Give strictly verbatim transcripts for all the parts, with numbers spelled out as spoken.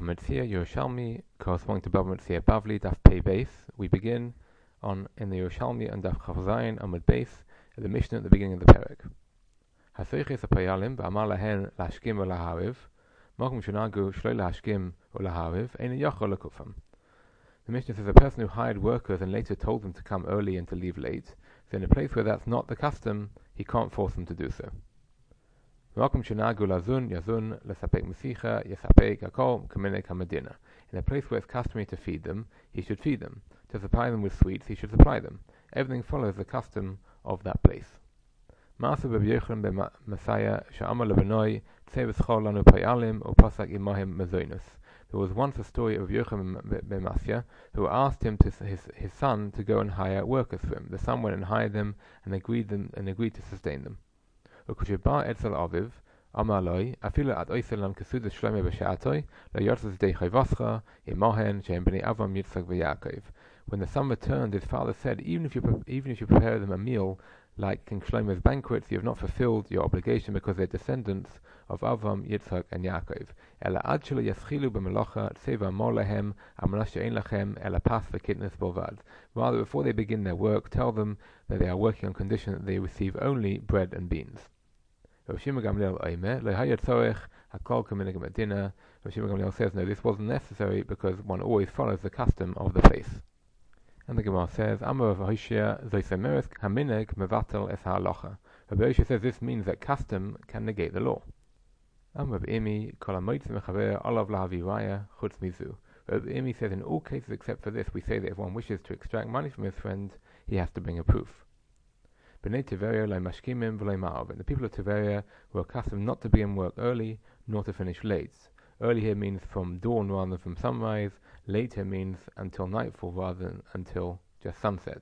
Metzia Yerushalmi, corresponding to Bava Metzia Bavli, Daf Pei Beis. We begin on in the Yerushalmi and Daf Chav Zayin Amud Beis at the Mishnah at the beginning of the Perek. Hasoiches hapayalim ba'amar lahen lashkim or lahariv, mokum shenagu shloi lashkim or lahariv, ein yachol lekufam. The Mishnah says a person who hired workers and later told them to come early and to leave late, so in a place where that's not the custom, he can't force them to do so. In a place where it's customary to feed them, he should feed them. To supply them with sweets, he should supply them. Everything follows the custom of that place. There was once a story of Yochanan ben Masya, who asked him to his, his son to go and hire workers for him. The son went and hired them and agreed them and agreed to sustain them. וכשבא אצל אביו, אמר לו, אפילו עד אויסר להם כסודת שלמה בשעתוי, לא ירצה שדי חייבסך, עמהן, שהם בני אברהם, Yitzchak, ויעקב. When the son returned, his father said, even if you even if you prepare them a meal like King Shlomo's banquets, you have not fulfilled your obligation because they're descendants of Avraham, Yitzchak, and Yaakov. אלא עד שלא יתחילו במלאכה, צבא אמר להם, אמר שאין לכם, אלא פס וקטנס בלבד. Rather, before they begin their work, tell them that they are working on condition that they receive only bread and beans. Rav Shimon Gamliel Omer, lo haya tzorech hakol k'minhag medina. Rav Shimon Gamliel says, no, this wasn't necessary because one always follows the custom of the place. And the Gemara says, Amar Rav Hoshea zoisemeres haminhag mevatel es ha'halacha. Rav Hoshea says this means that custom can negate the law. Amar Rav Imi kol hamoitz mechaver olav lahavi raya chutz mizu. Rav Imi says in all cases except for this, we say that if one wishes to extract money from his friend, he has to bring a proof. B'nei Tiveria lo mashkimim v'lo ma'avin. The people of Tiveria were accustomed not to begin work early, nor to finish late. Early here means from dawn rather than from sunrise. Late here means until nightfall rather than until just sunset.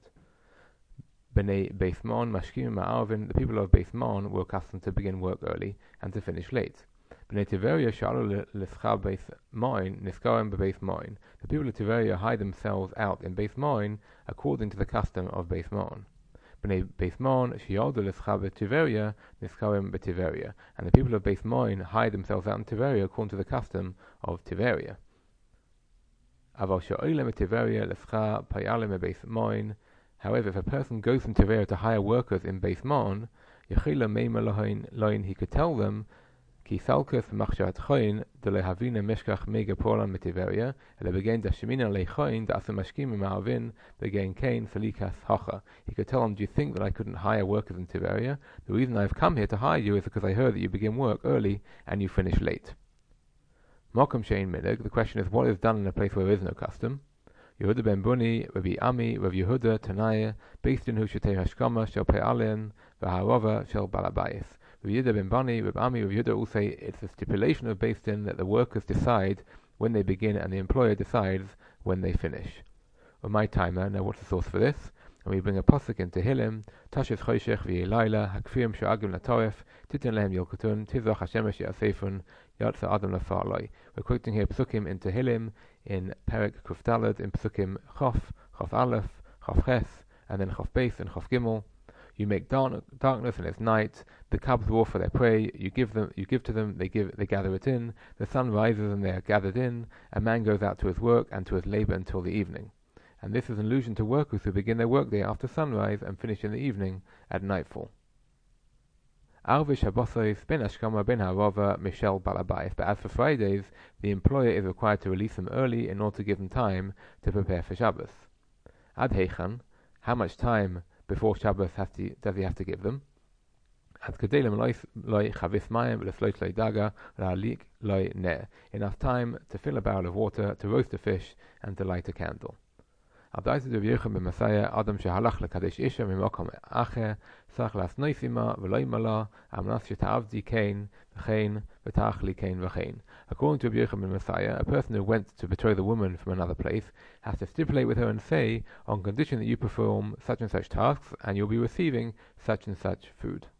B'nei Beis Mon mashkimim ma'avin. The people of Beis Mon were accustomed to begin work early and to finish late. B'nei Tiveria shalu l'schar Beis Mon niskarim b'Beis Mon. The people of Tiveria hide themselves out in Beis Mon according to the custom of Beis Mon. B'nei Beis Mon shi'aldu l'schar b'Tiveria niskarim b'Tiveria. And the people of Beis Mon hide themselves out in Tiveria according to the custom of Tiveria. Aval she'oilem b'Tiveria l'schar payalim b'Beis Mon. However, if a person goes from Tiveria to hire workers in Beis Mon, yechila meima loin, he could tell them, Ki salkus machshat choin de lehavina meshkach mega polan metiveria, ele begain da shemina lechoin da asamashkim ma'avin begain kain salikas hacha. He could tell them, do you think that I couldn't hire workers in Tiveria? The reason I've come here to hire you is because I heard that you begin work early and you finish late. Mokum shein minig. The question is, what is done in a place where there is no custom? Yehuda ben Buni, Rabbi Ami, Rav Yehuda, Tanaya, based in Hushatei Hashkama, Shel Pe'alin, V'harova, Shel Balabayis. Rav Yehuda ben Bani, Rav Ami, Rav Yehuda all say it's a stipulation of Beis Din that the workers decide when they begin and the employer decides when they finish. On my timer, now what's the source for this? And we bring a pasuk into Tehillim, Tashes Choshech v'Yelayla, Hakfirim she'agim l'toref, Titin lehem yilkutun, Tizach Hashemesh ya'asefun, Yatsa Adam l'farloi. We're quoting here Psukim in Tehillim, in Perek Kufdalad, in Psukim Chof, Chof Aleph, Chof Ches, and then Chof Beis and Chof Gimel. You make dark, darkness and it's night. The cubs war for their prey. You give them, you give to them. They give, they gather it in. The sun rises and they are gathered in. A man goes out to his work and to his labor until the evening. And this is an allusion to workers who begin their workday after sunrise and finish in the evening at nightfall. Arvish Habosos ben Ashkama ben Harova Michel Balabayis. But as for Fridays, the employer is required to release them early in order to give them time to prepare for Shabbos. Ad Heichan, how much time before Shabbos has to, does he have to give them? Enough time to fill a barrel of water, to roast a fish, and to light a candle. Adam shehalach lekadesh isha mimokom acher sach lasnoisima v'loimala amnas sheta'avdi kain v'chein v'tachli kain v'chein. According to Rabbi Yochanan ben Messiah, a person who went to betroth the woman from another place has to stipulate with her and say, on condition that you perform such and such tasks, and you'll be receiving such and such food.